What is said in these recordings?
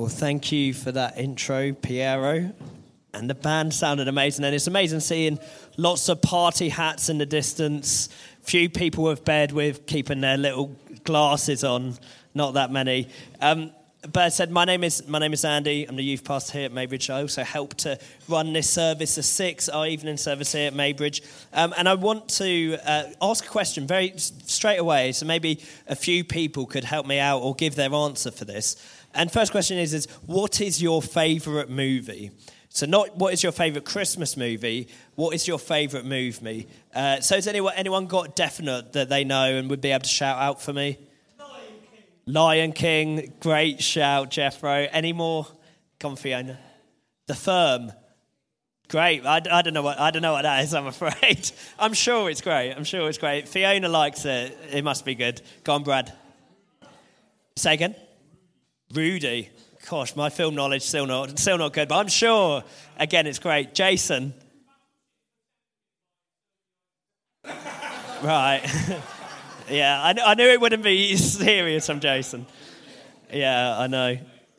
Well, thank you for that intro, Piero. And the band sounded amazing. And it's amazing seeing lots of party hats in the distance. Few people we've paired with keeping their little glasses on. Not that many. But I said, my name is Andy. I'm the youth pastor here at Maybridge. I also help to run this service, the 6, our evening service here at Maybridge. And I want to ask a question very straight away, so maybe a few people could help me out or give their answer for this. And first question is what is your favourite movie? So not what is your favourite Christmas movie, what is your favourite movie? So has anyone got definite that they know and would be able to shout out for me? Lion King, great shout, Jeffro. Any more? Come on, Fiona. The Firm, great. I don't know what that is. I'm afraid. I'm sure it's great. Fiona likes it. It must be good. Go on, Brad. Say again. Rudy. Gosh, my film knowledge still not good, but I'm sure again it's great. Jason. Right. Yeah, I knew it wouldn't be serious from Jason. Yeah, I know.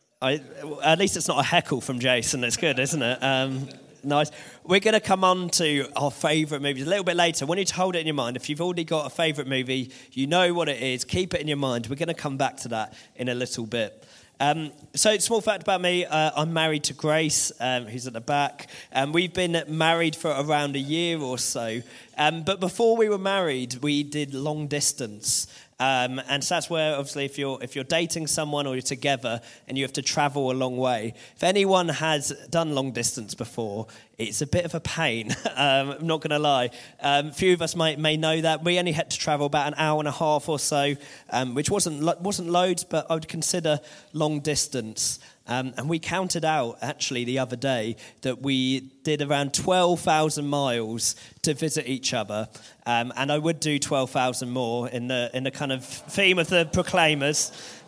At least it's not a heckle from Jason. It's good, isn't it? Nice. We're going to come on to our favourite movies a little bit later. I want you to hold it in your mind. If you've already got a favourite movie, you know what it is, keep it in your mind. We're going to come back to that in a little bit. So, small fact about me, I'm married to Grace, who's at the back. We've been married for around a year or so. But before we were married, we did long distance. And so that's where, obviously, if you're dating someone or you're together and you have to travel a long way, if anyone has done long distance before, it's a bit of a pain. I'm not going to lie. A few of us may know that. We only had to travel about an hour and a half or so, which wasn't loads, but I would consider long distance. And we counted out, actually, the other day that we did around 12,000 miles to visit each other. And I would do 12,000 more in the kind of theme of the Proclaimers.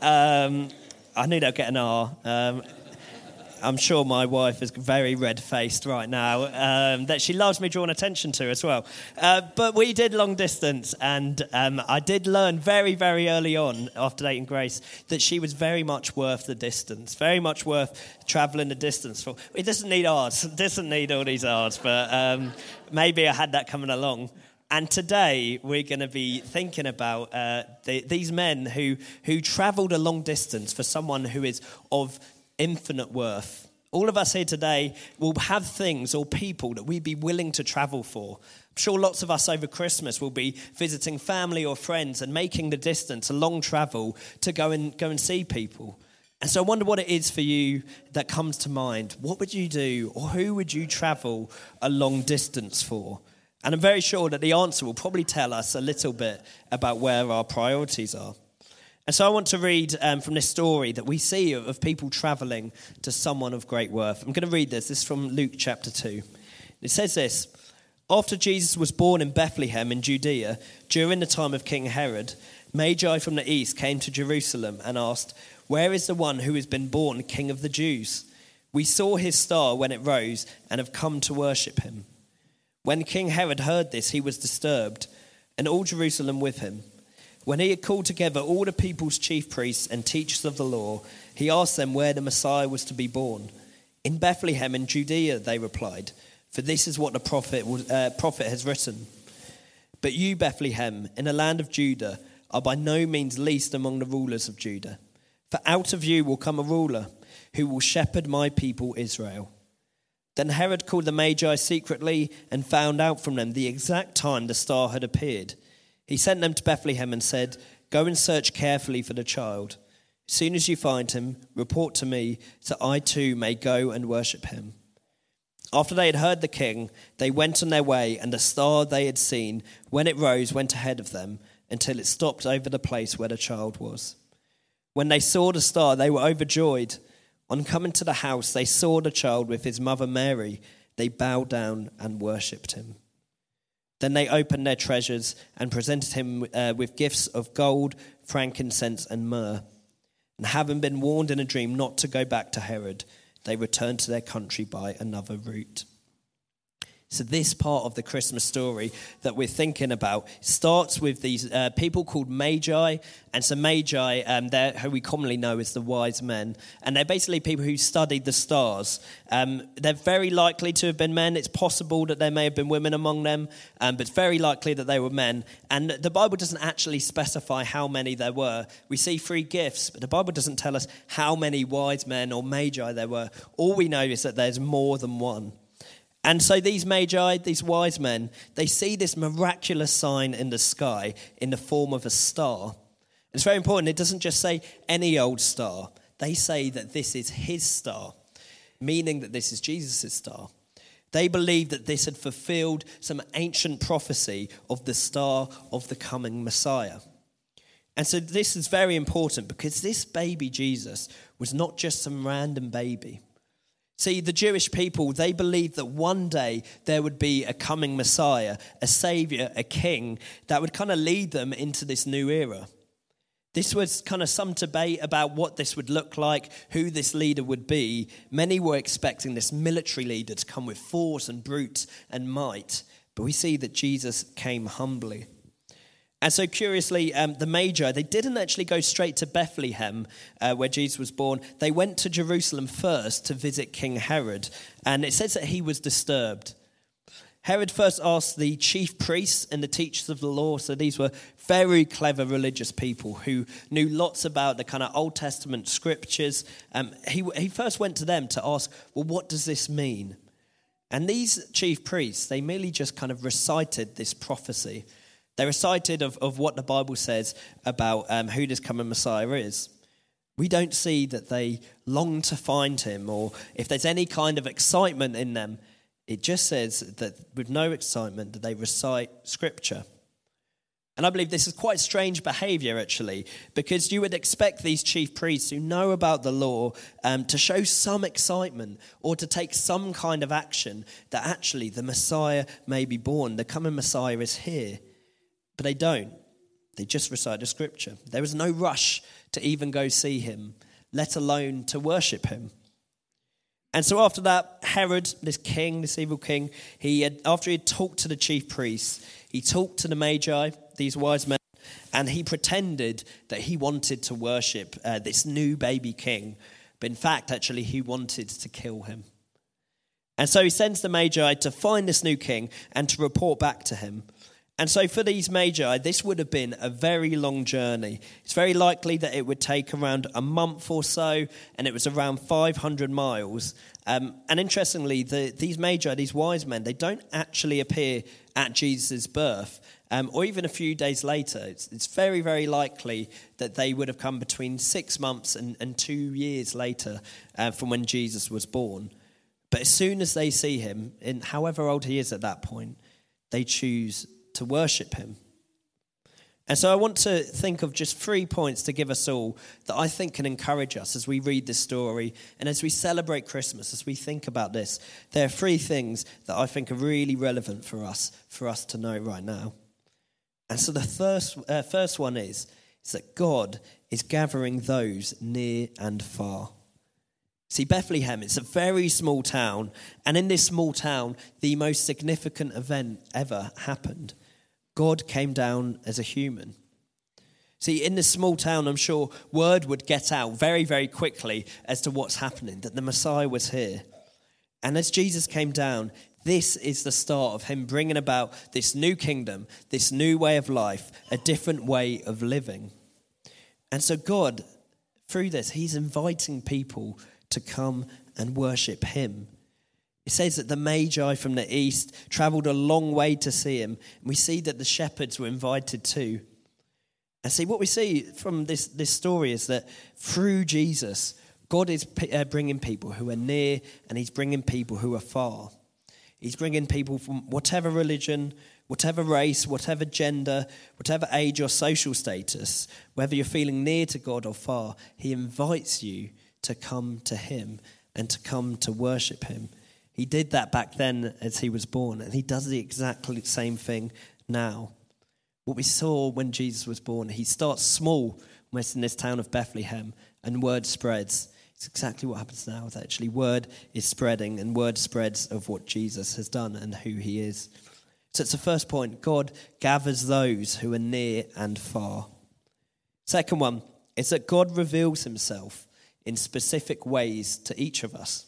I knew they'd get an R. I'm sure my wife is very red-faced right now, that she loves me drawing attention to as well. But we did long distance, and I did learn very, very early on, after dating Grace, that she was very much worth the distance, very much worth travelling the distance for. It doesn't need R's, it doesn't need all these R's, but maybe I had that coming along. And today we're going to be thinking about these men who travelled a long distance for someone who is of infinite worth. All of us here today will have things or people that we'd be willing to travel for. I'm sure lots of us over Christmas will be visiting family or friends and making the distance, a long travel to go and see people. And so I wonder what it is for you that comes to mind. What would you do, or who would you travel a long distance for? And I'm very sure that the answer will probably tell us a little bit about where our priorities are. And so I want to read from this story that we see of people travelling to someone of great worth. I'm going to read this. This is from Luke chapter 2. It says this: After Jesus was born in Bethlehem in Judea, during the time of King Herod, Magi from the east came to Jerusalem and asked, "Where is the one who has been born King of the Jews? We saw his star when it rose and have come to worship him." When King Herod heard this, he was disturbed, and all Jerusalem with him. When he had called together all the people's chief priests and teachers of the law, he asked them where the Messiah was to be born. "In Bethlehem in Judea," they replied, "for this is what the prophet has written. But you, Bethlehem, in the land of Judah, are by no means least among the rulers of Judah. For out of you will come a ruler who will shepherd my people Israel." Then Herod called the Magi secretly and found out from them the exact time the star had appeared. He sent them to Bethlehem and said, "Go and search carefully for the child. As soon as you find him, report to me, so I too may go and worship him." After they had heard the king, they went on their way, and the star they had seen, when it rose, went ahead of them until it stopped over the place where the child was. When they saw the star, they were overjoyed. On coming to the house, they saw the child with his mother Mary. They bowed down and worshipped him. Then they opened their treasures and presented him with gifts of gold, frankincense, and myrrh. And having been warned in a dream not to go back to Herod, they returned to their country by another route. So this part of the Christmas story that we're thinking about starts with these people called Magi. And so Magi, they're who we commonly know as the wise men. And they're basically people who studied the stars. They're very likely to have been men. It's possible that there may have been women among them, but it's very likely that they were men. And the Bible doesn't actually specify how many there were. We see 3 gifts, but the Bible doesn't tell us how many wise men or Magi there were. All we know is that there's more than one. And so these Magi, these wise men, they see this miraculous sign in the sky in the form of a star. It's very important. It doesn't just say any old star. They say that this is his star, meaning that this is Jesus' star. They believed that this had fulfilled some ancient prophecy of the star of the coming Messiah. And so this is very important because this baby Jesus was not just some random baby. See, the Jewish people, they believed that one day there would be a coming Messiah, a savior, a king that would kind of lead them into this new era. This was kind of some debate about what this would look like, who this leader would be. Many were expecting this military leader to come with force and brute and might, but we see that Jesus came humbly. And so curiously, the Magi, they didn't actually go straight to Bethlehem, where Jesus was born. They went to Jerusalem first to visit King Herod. And it says that he was disturbed. Herod first asked the chief priests and the teachers of the law. So these were very clever religious people who knew lots about the kind of Old Testament scriptures. He first went to them to ask, well, what does this mean? And these chief priests, they merely just kind of recited this prophecy. They recited of what the Bible says about who this coming Messiah is. We don't see that they long to find him or if there's any kind of excitement in them. It just says that with no excitement that they recite scripture. And I believe this is quite strange behavior actually, because you would expect these chief priests who know about the law to show some excitement or to take some kind of action that actually the Messiah may be born, the coming Messiah is here. But they don't. They just recite the scripture. There was no rush to even go see him, let alone to worship him. And so after that, Herod, this king, this evil king, after he had talked to the chief priests, he talked to the Magi, these wise men, and he pretended that he wanted to worship this new baby king. But in fact, actually, he wanted to kill him. And so he sends the Magi to find this new king and to report back to him. And so for these Magi, this would have been a very long journey. It's very likely that it would take around a month or so, and it was around 500 miles. And interestingly, these Magi, these wise men, they don't actually appear at Jesus' birth, or even a few days later. It's very, very likely that they would have come between 6 months and 2 years later from when Jesus was born. But as soon as they see him, in however old he is at that point, they choose to worship him. And so I want to think of just 3 points to give us all that I think can encourage us as we read this story and as we celebrate Christmas, as we think about this. There are 3 things that I think are really relevant for us to know right now. And so the first one is that God is gathering those near and far. See, Bethlehem, it's a very small town, and in this small town, the most significant event ever happened. God came down as a human. See, in this small town, I'm sure word would get out very, very quickly as to what's happening, that the Messiah was here. And as Jesus came down, this is the start of him bringing about this new kingdom, this new way of life, a different way of living. And so God, through this, he's inviting people to come and worship him. It says that the Magi from the east traveled a long way to see him. And we see that the shepherds were invited too. And see, what we see from this story is that through Jesus, God is bringing people who are near and he's bringing people who are far. He's bringing people from whatever religion, whatever race, whatever gender, whatever age or social status, whether you're feeling near to God or far, he invites you to come to him and to come to worship him. He did that back then as he was born, and he does the exactly same thing now. What we saw when Jesus was born, he starts small in this town of Bethlehem, and word spreads. It's exactly what happens now. That actually word is spreading, and word spreads of what Jesus has done and who he is. So it's the first point. God gathers those who are near and far. Second one is that God reveals himself in specific ways to each of us.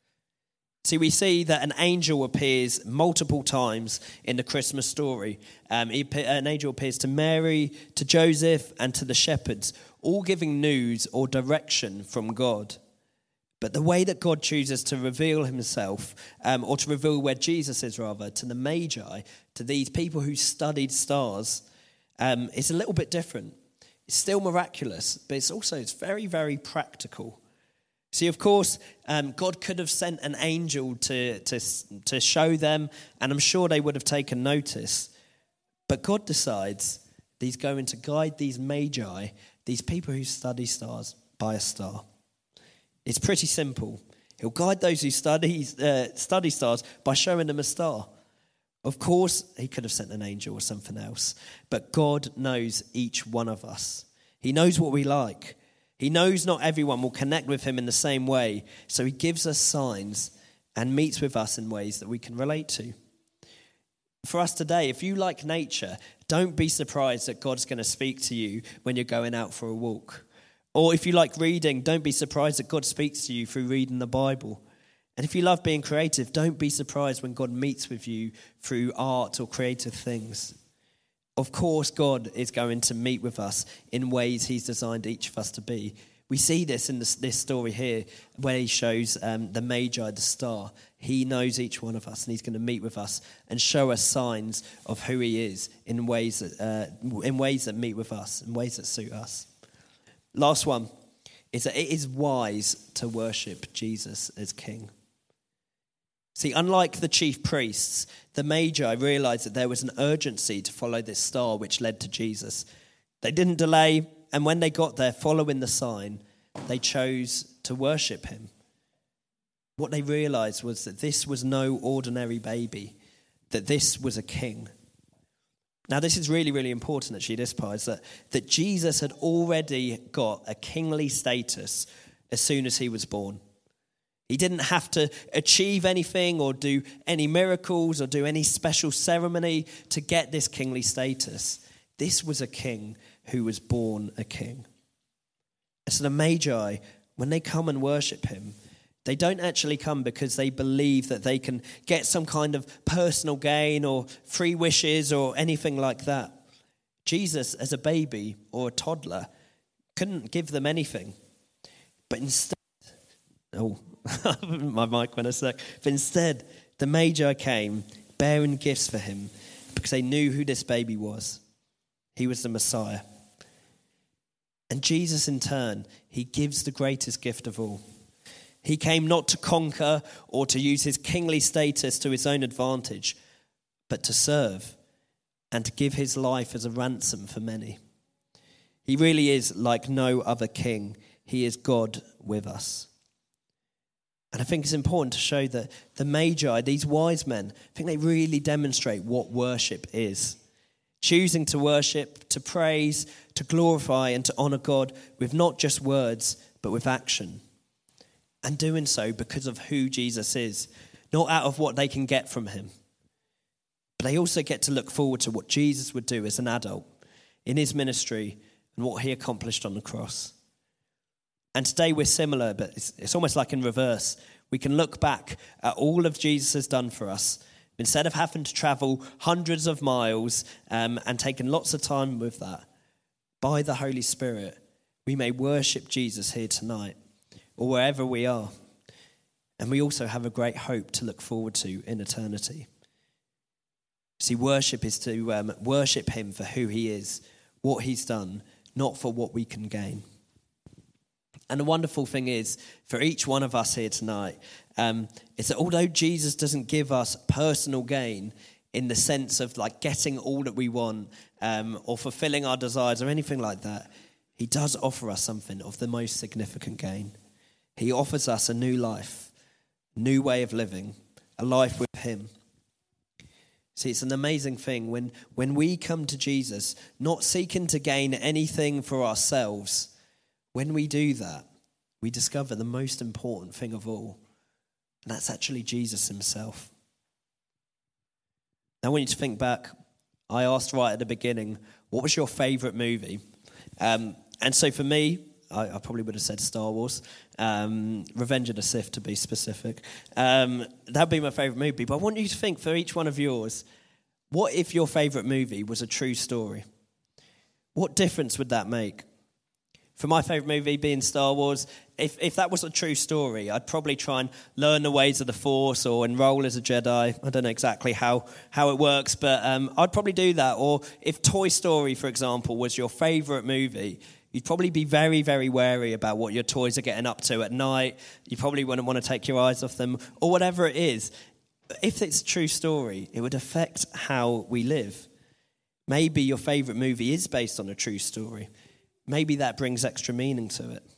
See, we see that an angel appears multiple times in the Christmas story. An angel appears to Mary, to Joseph, and to the shepherds, all giving news or direction from God. But the way that God chooses to reveal himself, or to reveal where Jesus is rather, to the Magi, to these people who studied stars, is a little bit different. It's still miraculous, but it's very, very practical. See, of course, God could have sent an angel to show them, and I'm sure they would have taken notice. But God decides that he's going to guide these magi, these people who study stars, by a star. It's pretty simple. He'll guide those who study stars by showing them a star. Of course, he could have sent an angel or something else, but God knows each one of us. He knows what we like. He knows not everyone will connect with him in the same way, so he gives us signs and meets with us in ways that we can relate to. For us today, if you like nature, don't be surprised that God's going to speak to you when you're going out for a walk. Or if you like reading, don't be surprised that God speaks to you through reading the Bible. And if you love being creative, don't be surprised when God meets with you through art or creative things. Of course, God is going to meet with us in ways he's designed each of us to be. We see this in this story here where he shows the Magi, the star. He knows each one of us, and he's going to meet with us and show us signs of who he is in ways that meet with us, in ways that suit us. Last one is that it is wise to worship Jesus as King. See, unlike the chief priests, the Magi realized that there was an urgency to follow this star which led to Jesus. They didn't delay, and when they got there, following the sign, they chose to worship him. What they realized was that this was no ordinary baby, that this was a king. Now, this is really, really important, actually, this part, is that Jesus had already got a kingly status as soon as he was born. He didn't have to achieve anything or do any miracles or do any special ceremony to get this kingly status. This was a king who was born a king. So the Magi, when they come and worship him, they don't actually come because they believe that they can get some kind of personal gain or free wishes or anything like that. Jesus, as a baby or a toddler, couldn't give them anything. But instead, my mic went a sec. But instead, the Magi came bearing gifts for him because they knew who this baby was. He was the Messiah. And Jesus, in turn, he gives the greatest gift of all. He came not to conquer or to use his kingly status to his own advantage, but to serve and to give his life as a ransom for many. He really is like no other king. He is God with us. And I think it's important to show that the Magi, these wise men, I think they really demonstrate what worship is. Choosing to worship, to praise, to glorify and to honor God with not just words, but with action. And doing so because of who Jesus is, not out of what they can get from him. But they also get to look forward to what Jesus would do as an adult in his ministry and what he accomplished on the cross. And today we're similar, but it's almost like in reverse. We can look back at all of Jesus has done for us. Instead of having to travel hundreds of miles and taking lots of time with that, by the Holy Spirit, we may worship Jesus here tonight or wherever we are. And we also have a great hope to look forward to in eternity. See, worship is to worship him for who he is, what he's done, not for what we can gain. And the wonderful thing is, for each one of us here tonight, is that although Jesus doesn't give us personal gain in the sense of like getting all that we want or fulfilling our desires or anything like that, he does offer us something of the most significant gain. He offers us a new life, new way of living, a life with him. See, it's an amazing thing when we come to Jesus, not seeking to gain anything for ourselves. When we do that, we discover the most important thing of all, and that's actually Jesus himself. Now, I want you to think back. I asked right at the beginning, what was your favourite movie? And so for me, I probably would have said Star Wars, Revenge of the Sith to be specific. That'd be my favourite movie. But I want you to think for each one of yours, what if your favourite movie was a true story? What difference would that make? For my favourite movie being Star Wars, if that was a true story, I'd probably try and learn the ways of the Force or enroll as a Jedi. I don't know exactly how it works, but I'd probably do that. Or if Toy Story, for example, was your favourite movie, you'd probably be very, very wary about what your toys are getting up to at night. You probably wouldn't want to take your eyes off them, or whatever it is. If it's a true story, it would affect how we live. Maybe your favourite movie is based on a true story. Maybe that brings extra meaning to it.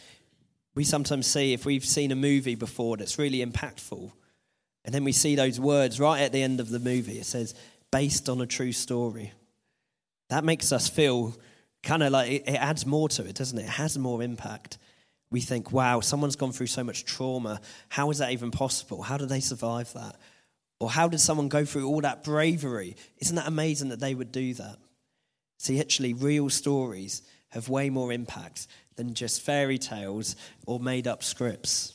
We sometimes see, if we've seen a movie before that's really impactful, and then we see those words right at the end of the movie, it says, based on a true story. That makes us feel kind of like it adds more to it, doesn't it? It has more impact. We think, wow, someone's gone through so much trauma. How is that even possible? How did they survive that? Or how did someone go through all that bravery? Isn't that amazing that they would do that? See, actually, real stories have way more impact than just fairy tales or made-up scripts.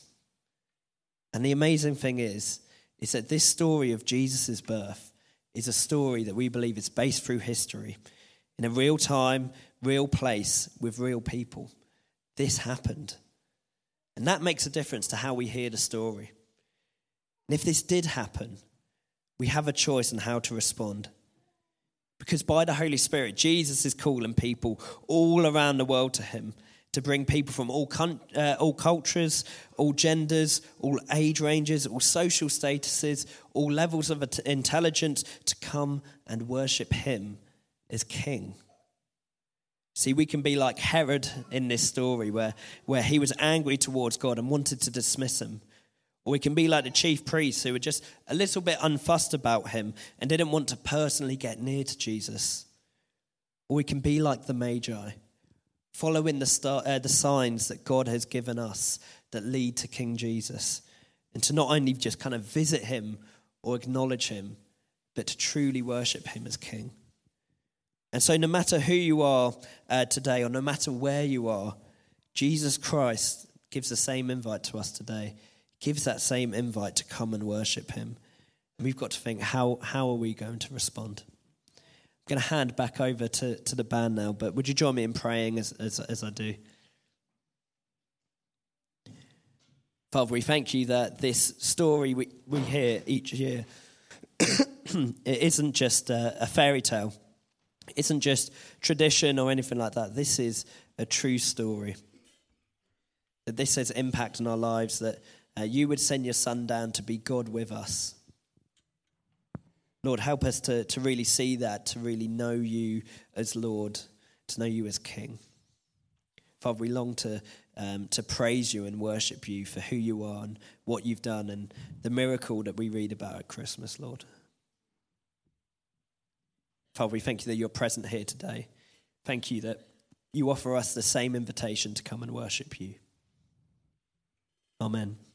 And the amazing thing is that this story of Jesus' birth is a story that we believe is based through history. In a real time, real place, with real people. This happened. And that makes a difference to how we hear the story. And if this did happen, we have a choice on how to respond. Because by the Holy Spirit, Jesus is calling people all around the world to him, to bring people from all cultures, all genders, all age ranges, all social statuses, all levels of intelligence to come and worship him as king. See, we can be like Herod in this story where he was angry towards God and wanted to dismiss him. Or we can be like the chief priests who were just a little bit unfussed about him and didn't want to personally get near to Jesus. Or we can be like the Magi, following the signs that God has given us that lead to King Jesus. And to not only just kind of visit him or acknowledge him, but to truly worship him as king. And so no matter who you are today, or no matter where you are, Jesus Christ gives the same invite to us today. Gives that same invite to come and worship him. And we've got to think, how are we going to respond? I'm going to hand back over to the band now, but would you join me in praying as I do? Father, we thank you that this story we hear each year, it isn't just a fairy tale. It isn't just tradition or anything like that. This is a true story. That this has impact on our lives, that you would send your son down to be God with us. Lord, help us to really see that, to really know you as Lord, to know you as King. Father, we long to praise you and worship you for who you are and what you've done and the miracle that we read about at Christmas, Lord. Father, we thank you that you're present here today. Thank you that you offer us the same invitation to come and worship you. Amen.